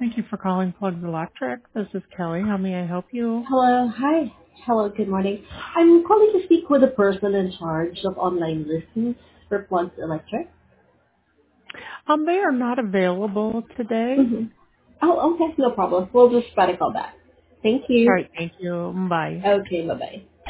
Thank you for calling Plugs Electric. This is Kelly. How may I help you? Hello. Hi. Hello, good morning. I'm calling to speak with the person in charge of online listings for Plugs Electric. They are not available today. Mm-hmm. Oh, okay. No problem. We'll just try to call back. Thank All you. right. Thank you. Bye. Okay, bye-bye.